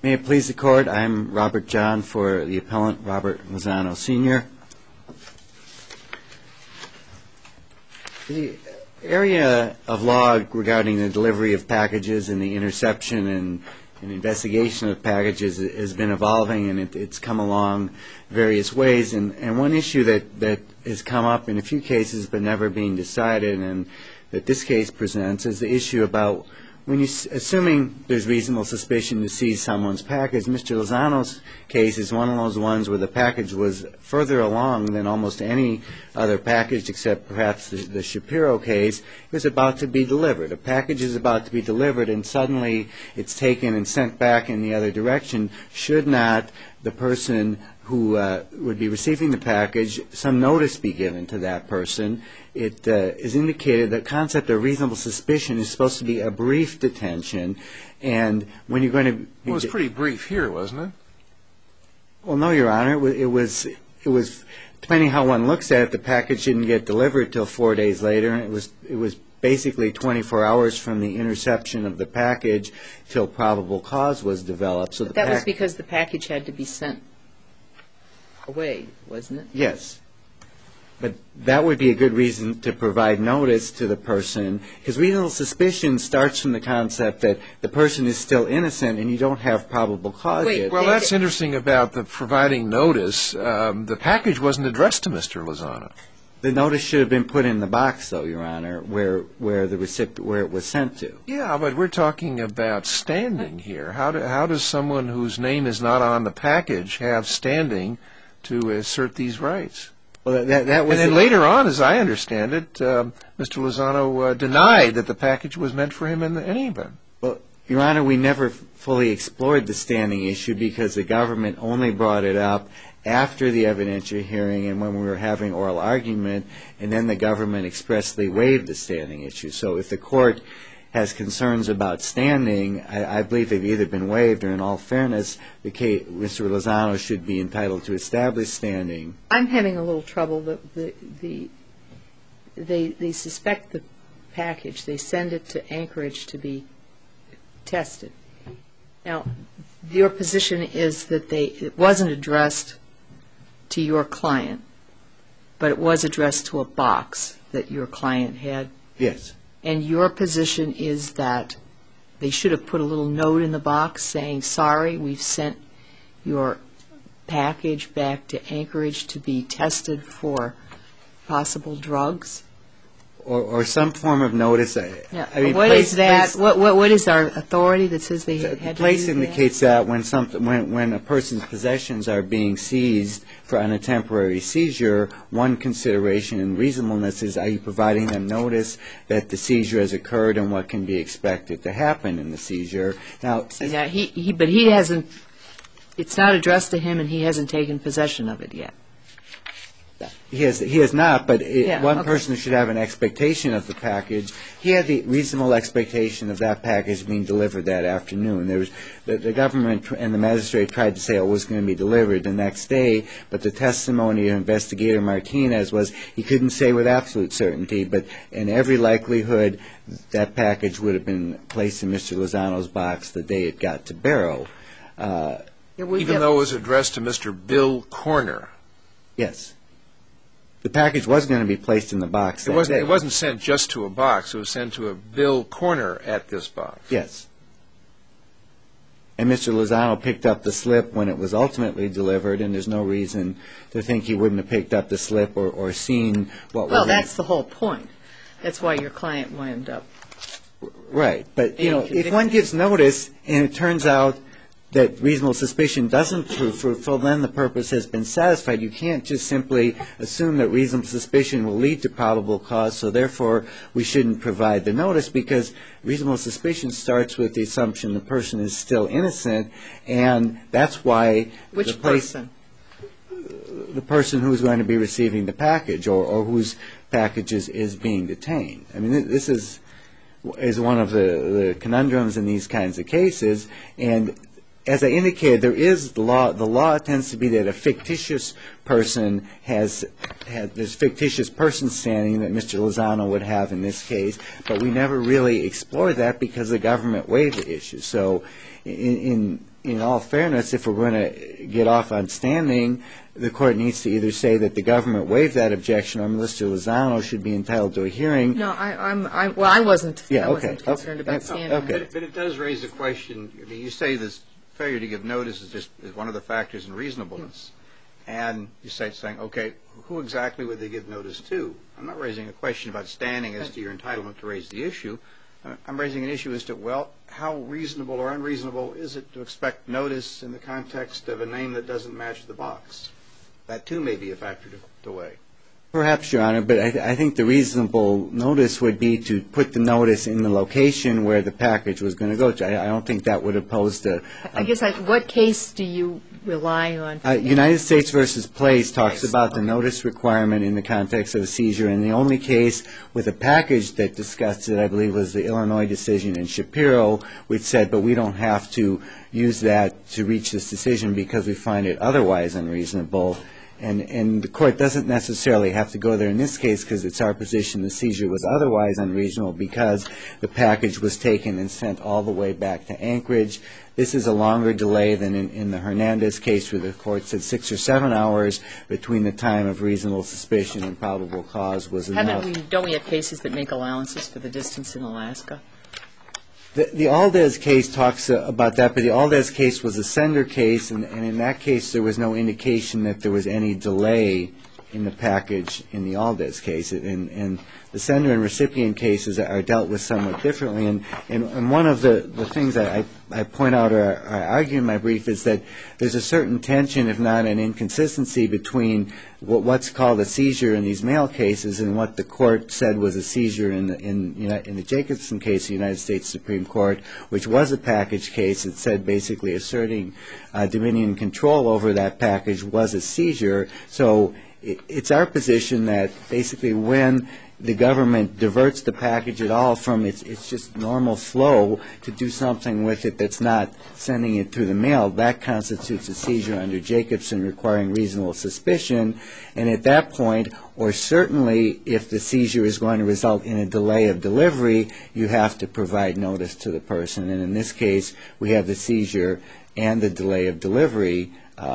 May it please the Court, I'm Robert John for the appellant Robert Lozano Sr. The area of law regarding the delivery of packages and the interception and investigation of packages has been evolving, and it's come along various ways. And one issue that has come up in a few cases but never being decided, and that this case presents, is the issue about assuming there's reasonable suspicion to seize someone's package. Mr. Lozano's case is one of those ones where the package was further along than almost any other package, except perhaps the Shapiro case. It was about to be delivered. A package is about to be delivered, and suddenly it's taken and sent back in the other direction. Should not the person who would be receiving the package, some notice be given to that person? It is indicated that concept of reasonable suspicion is supposed to be a brief detention, and when you're going to... Well, it was pretty brief here, wasn't it? Well, no, Your Honor. It was depending how one looks at it, the package didn't get delivered till 4 days later, and it was basically 24 hours from the interception of the package till probable cause was developed. So that was because the package had to be sent away, wasn't it? Yes. But that would be a good reason to provide notice to the person, because reasonable suspicion starts from the concept that the person is still innocent and you don't have probable cause yet. Well, that's interesting about the providing notice. The package wasn't addressed to Mr. Lozano. The notice should have been put in the box, though, Your Honor, where it was sent to. Yeah, but we're talking about standing here. How does someone whose name is not on the package have standing to assert these rights? Well, that was... And then later on, as I understand it, Mr. Lozano denied that the package was meant for him in any event. Well, Your Honor, we never fully explored the standing issue because the government only brought it up after the evidentiary hearing and when we were having oral argument, and then the government expressly waived the standing issue. So if the court has concerns about standing, I believe they've either been waived or, in all fairness, Mr. Lozano should be entitled to establish standing. I'm having a little trouble. They suspect the package. They send it to Anchorage to be tested. Now, your position is that it wasn't addressed to your client, but it was addressed to a box that your client had? Yes. And your position is that they should have put a little note in the box saying, sorry, we've sent your package back to Anchorage to be tested for possible drugs? Or some form of notice. What is that? What is our authority that says they had to do that? Place indicates that when a person's possessions are being seized on a temporary seizure, one consideration in reasonableness is, are you providing them notice that the seizure has occurred and what can be expected to happen in the seizure? Now, but he hasn't. It's not addressed to him, and he hasn't taken possession of it yet. He has not, but one person should have an expectation of the package. He had the reasonable expectation of that package being delivered that afternoon. The government and the magistrate tried to say it was going to be delivered the next day, but the testimony of Investigator Martinez was he couldn't say with absolute certainty, but in every likelihood that package would have been placed in Mr. Lozano's box the day it got to Barrow. Even though it was addressed to Mr. Bill Corner? Yes. The package was going to be placed in the box that day. It wasn't sent just to a box. It was sent to a Bill Corner at this box. Yes. And Mr. Lozano picked up the slip when it was ultimately delivered, and there's no reason to think he wouldn't have picked up the slip or seen what was in it. Well, that's the whole point. That's why your client wound up. Right. But, if one gives notice and it turns out that reasonable suspicion doesn't prove fruitful, then the purpose has been satisfied. You can't just simply assume that reasonable suspicion will lead to probable cause, so therefore we shouldn't provide the notice, because reasonable suspicion starts with the assumption the person is still innocent, and that's why Which person? The person who's going to be receiving the package or whose package is being detained. I mean, this is one of the conundrums in these kinds of cases, and as I indicated, there is the law. The law tends to be that a fictitious person there's fictitious person standing that Mr. Lozano would have in this case, but we never really explored that because the government waived the issue. So in in all fairness, if we're going to get off on standing, the court needs to either say that the government waived that objection or Mr. Lozano should be entitled to a hearing. No, I wasn't concerned about standing. Okay. But it does raise the question. I mean, you say this failure to give notice is one of the factors in reasonableness. And you saying, okay, who exactly would they give notice to? I'm not raising a question about standing as to your entitlement to raise the issue. I'm raising an issue as to, well, how reasonable or unreasonable is it to expect notice in the context of a name that doesn't match the box? That, too, may be a factor to weigh. Perhaps, Your Honor, but I think the reasonable notice would be to put the notice in the location where the package was going to go to. I don't think that would oppose the I guess, what case do you rely on? United States v. Place talks about the notice requirement in the context of a seizure, and the only case with a package that discussed it, I believe, was the Illinois decision in Shapiro, which said, but we don't have to use that to reach this decision because we find it otherwise unreasonable. And the court doesn't necessarily have to go there in this case because it's our position the seizure was otherwise unreasonable because the package was taken and sent all the way back to Anchorage. This is a longer delay than in the Hernandez case where the court said 6 or 7 hours between the time of reasonable suspicion and probable cause was enough. Don't we have cases that make allowances for the distance in Alaska? The Aldez case talks about that, but the Aldez case was a sender case, and in that case there was no indication that there was any delay in the package in the Aldez case. And the sender and recipient cases are dealt with somewhat differently. And one of the things I point out or I argue in my brief is that there's a certain tension, if not an inconsistency, between what's called a seizure in these mail cases and what the court said was a seizure in the Jacobson case, the United States Supreme Court, which was a package case. It said basically asserting dominion control over that package was a seizure. So it's our position that basically when the government diverts the package at all from its just normal flow to do something with it that's not sending it through the mail, that constitutes a seizure under Jacobson requiring reasonable suspicion. And at that point, or certainly if the seizure is going to result in a delay of delivery, you have to provide notice to the person. And in this case, we have the seizure and the delay of delivery.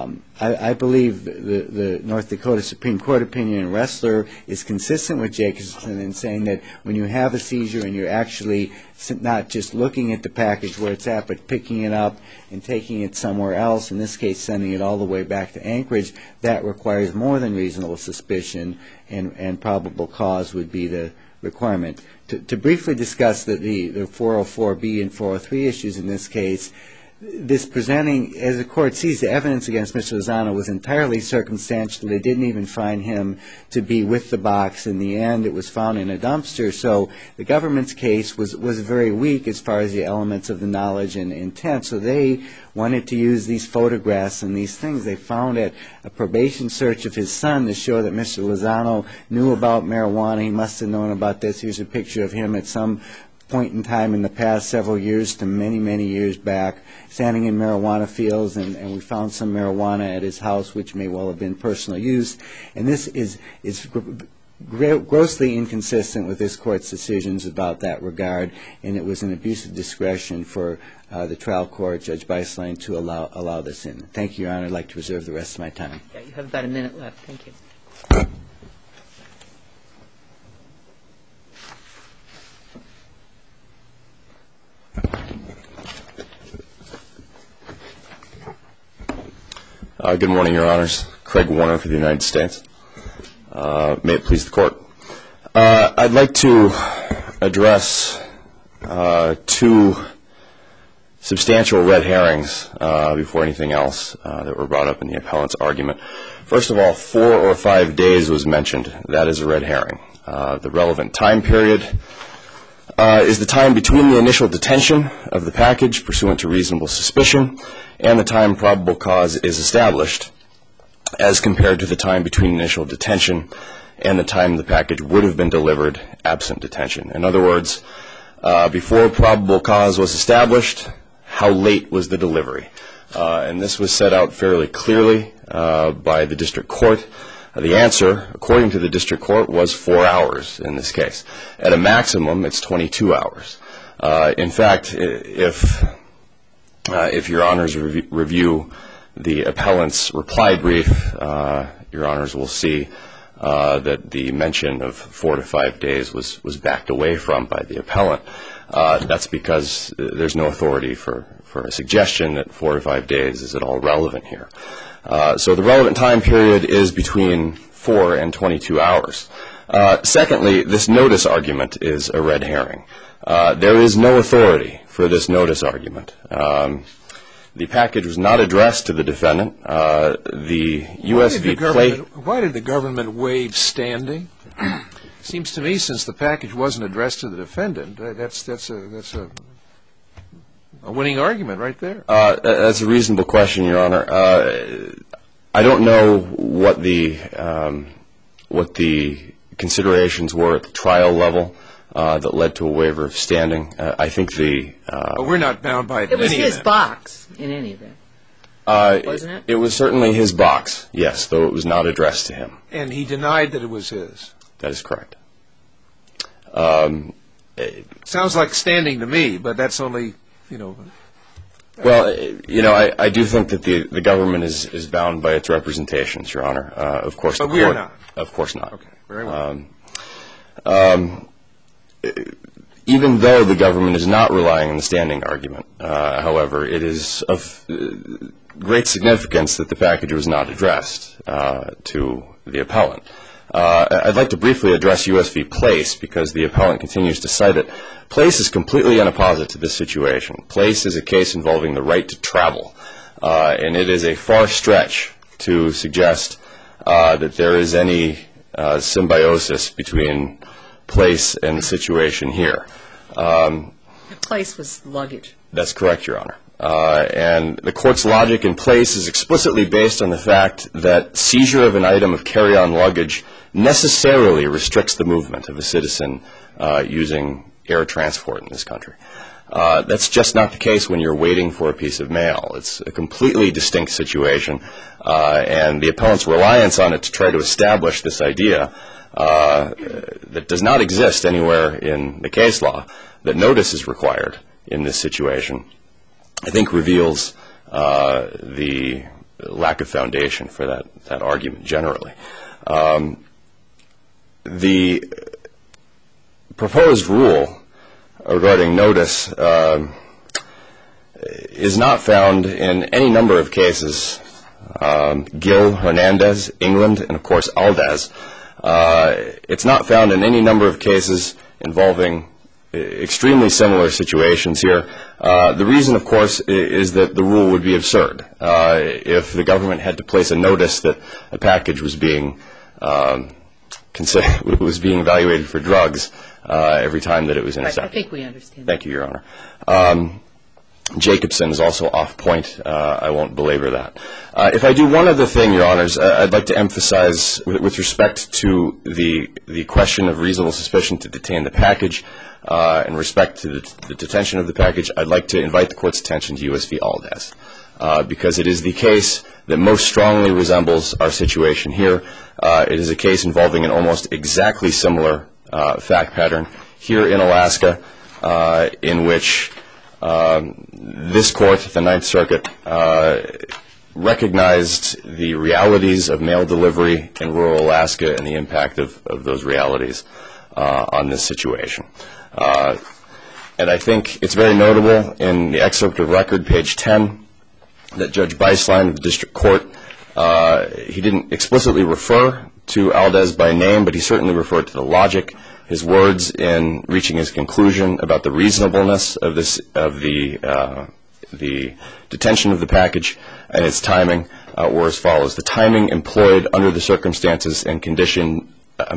I believe the North Dakota Supreme Court opinion in Ressler is consistent with Jacobson in saying that when you have a seizure and you're actually not just looking at the package where it's at, but picking it up and taking it somewhere else, in this case sending it all the way back to Anchorage, that requires more than reasonable suspicion, and probable cause would be the requirement. To briefly discuss the 404B and 403 issues in this case, this presenting, as the court sees, the evidence against Mr. Lozano was entirely circumstantial. They didn't even find him to be with the box. In the end, it was found in a dumpster. So the government's case was very weak as far as the elements of the knowledge and intent. So they wanted to use these photographs and these things. They found at a probation search of his son to show that Mr. Lozano knew about marijuana. He must have known about this. Here's a picture of him at some point in time in the past several years to many, many years back, standing in marijuana fields, and we found some marijuana at his house, which may well have been personal use. And this is grossly inconsistent with this court's decisions about that regard, and it was an abuse of discretion for the trial court, Judge Beislein, to allow this in. Thank you, Your Honor. I'd like to reserve the rest of my time. Yeah, you have about a minute left. Thank you. Good morning, Your Honors. Craig Warner for the United States. May it please the Court. I'd like to address two substantial red herrings before anything else that were brought up in the appellant's argument. First of all, 4 or 5 days was mentioned. That is a red herring. The relevant time period is the time between the initial detention of the package pursuant to reasonable suspicion and the time probable cause is established as compared to the time between initial detention and the time the package would have been delivered absent detention. In other words, before probable cause was established, how late was the delivery? And this was set out fairly clearly by the district court. The answer, according to the district court, was 4 hours in this case. At a maximum, it's 22 hours. In fact, if If Your Honors review the appellant's reply brief, Your Honors will see that the mention of 4 to 5 days was backed away from by the appellant. That's because there's no authority for a suggestion that 4 to 5 days is at all relevant here. So the relevant time period is between 4 and 22 hours. Secondly, this notice argument is a red herring. There is no authority for this notice argument. The package was not addressed to the defendant. The U.S. v. Plate. Why did the government waive standing? Seems to me, since the package wasn't addressed to the defendant, that's a winning argument right there. That's a reasonable question, Your Honor. I don't know what the considerations were at the trial level that led to a waiver of standing. I think but we're not bound by it. It was his box in any event, wasn't it? It was certainly his box, yes, though it was not addressed to him. And he denied that it was his. That is correct. Sounds like standing to me, but that's only, Well, I do think that the government is bound by its representations, Your Honor. Of course, but we are not. Of course not. Okay, very well. Even though the government is not relying on the standing argument, however, it is of great significance that the package was not addressed to the appellant. I'd like to briefly address U.S. v. Place because the appellant continues to cite it. Place is completely unopposite to this situation. Place is a case involving the right to travel, and it is a far stretch to suggest that there is any symbiosis between Place and the situation here. Place was luggage. That's correct, Your Honor. And the court's logic in Place is explicitly based on the fact that seizure of an item of carry-on luggage necessarily restricts the movement of a citizen using air transport in this country. That's just not the case when you're waiting for a piece of mail. It's a completely distinct situation, and the appellant's reliance on it to try to establish this idea that does not exist anywhere in the case law, that notice is required in this situation, I think reveals the lack of foundation for that argument generally. The proposed rule regarding notice is not found in any number of cases. Gill, Hernandez, England, and of course Aldaz. It's not found in any number of cases involving extremely similar situations here. The reason, of course, is that the rule would be absurd if the government had to place a notice that a package was being evaluated for drugs every time that it was intercepted. I think we understand. Thank you, Your Honor. Jacobson is also off point. I won't belabor that. If I do one other thing, Your Honors, I'd like to emphasize with respect to the question of reasonable suspicion to detain the package, in respect to the detention of the package, I'd like to invite the Court's attention to U.S. v. Aldaz, because it is the case that most strongly resembles our situation here. It is a case involving an almost exactly similar fact pattern here in Alaska, in which this Court, the Ninth Circuit, recognized the realities of mail delivery in rural Alaska and the impact of those realities on this situation. And I think it's very notable in the excerpt of record, page 10, that Judge Beislein of the District Court, he didn't explicitly refer to Aldaz by name, but he certainly referred to the logic. His words in reaching his conclusion about the reasonableness of the detention of the package and its timing were as follows: the timing employed under the circumstances and conditions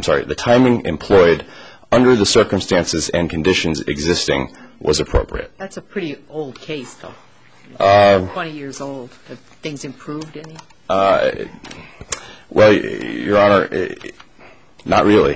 existing was appropriate. That's a pretty old case, though. 20 years old. Have things improved any? Well, Your Honor, not really.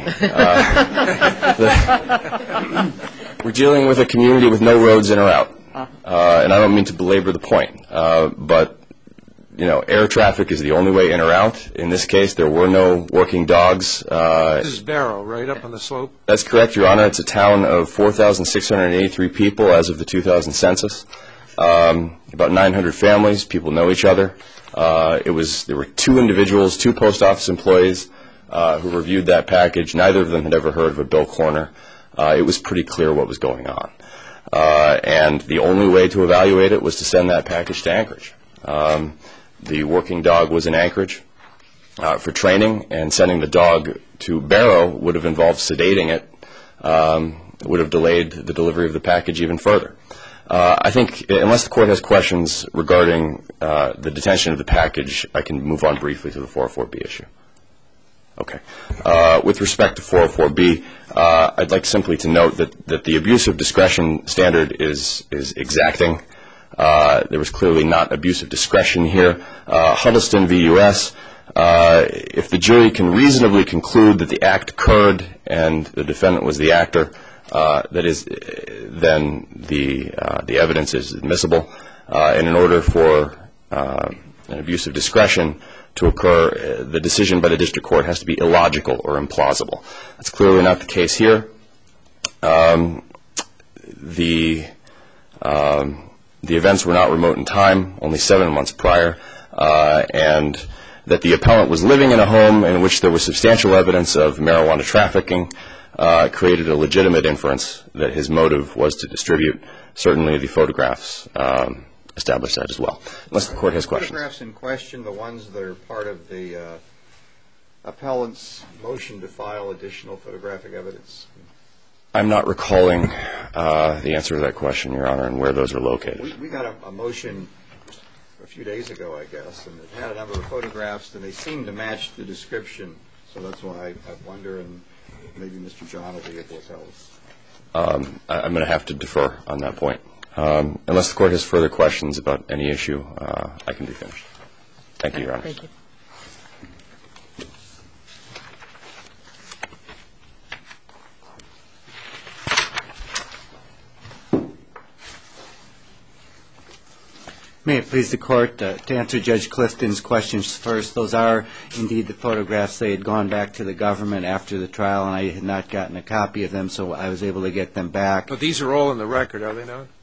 We're dealing with a community with no roads in or out. And I don't mean to belabor the point, but air traffic is the only way in or out. In this case, there were no working dogs. This is Barrow, right up on the slope? That's correct, Your Honor. It's a town of 4,683 people as of the 2000 census. About 900 families, people know each other. There were two individuals, two post office employees who reviewed that package. Neither of them had ever heard of a bill corner. It was pretty clear what was going on. And the only way to evaluate it was to send that package to Anchorage. The working dog was in Anchorage for training, and sending the dog to Barrow would have involved sedating it, would have delayed the delivery of the package even further. I think, unless the Court has questions regarding the detention of the package, I can move on briefly to the 404B issue. Okay. With respect to 404B, I'd like simply to note that the abuse of discretion standard is exacting. There was clearly not abuse of discretion here. Huddleston v. U.S., if the jury can reasonably conclude that the act occurred and the defendant was the actor, then the evidence is admissible. And in order for an abuse of discretion to occur, the decision by the district court has to be illogical or implausible. That's clearly not the case here. The events were not remote in time, only 7 months prior, and that the appellant was living in a home in which there was substantial evidence of marijuana trafficking created a legitimate inference that his motive was to distribute. Certainly the photographs establish that as well. Unless the Court has questions. Photographs in question, the ones that are part of the appellant's motion to file additional photographic evidence? I'm not recalling the answer to that question, Your Honor, and where those are located. We got a motion a few days ago, I guess, and it had a number of photographs, and they seemed to match the description. So that's why I wonder, and maybe Mr. John will be able to tell us. I'm going to have to defer on that point. Unless the Court has further questions about any issue, I can be finished. Thank you, Your Honor. Thank you. May it please the Court, to answer Judge Clifton's questions first, those are indeed the photographs. They had gone back to the government after the trial, and I had not gotten a copy of them, so I was able to get them back. But these are all in the record, are they not?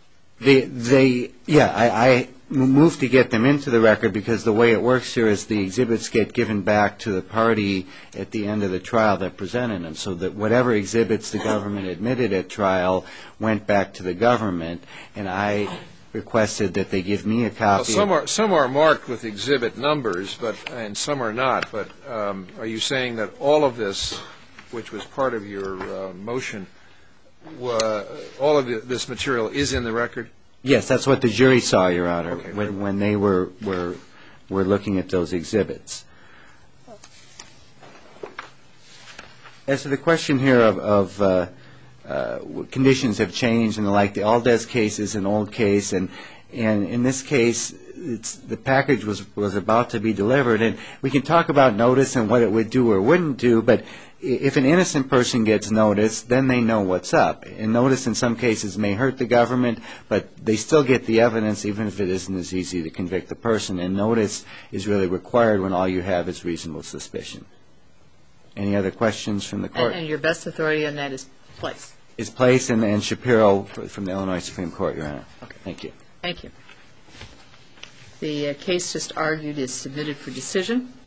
I moved to get them into the record because the way it works here is the exhibits get given back to the party at the end of the trial that presented them, so that whatever exhibits the government admitted at trial went back to the government, and I requested that they give me a copy. Well, some are marked with exhibit numbers, and some are not. But are you saying that all of this, which was part of your motion, all of this material is in the record? Yes, that's what the jury saw, Your Honor, Okay. when they were looking at those exhibits. As to the question here of conditions have changed and the like, the Aldez case is an old case, and in this case, the package was about to be delivered, and we can talk about notice and what it would do or wouldn't do, but if an innocent person gets notice, then they know what's up. And notice in some cases may hurt the government, but they still get the evidence even if it isn't as easy to convict the person, and notice is really required when all you have is reasonable suspicion. Any other questions from the Court? And your best authority on that is Place. Is Place and Shapiro from the Illinois Supreme Court, Your Honor. Okay. Thank you. Thank you. The case just argued is submitted for decision.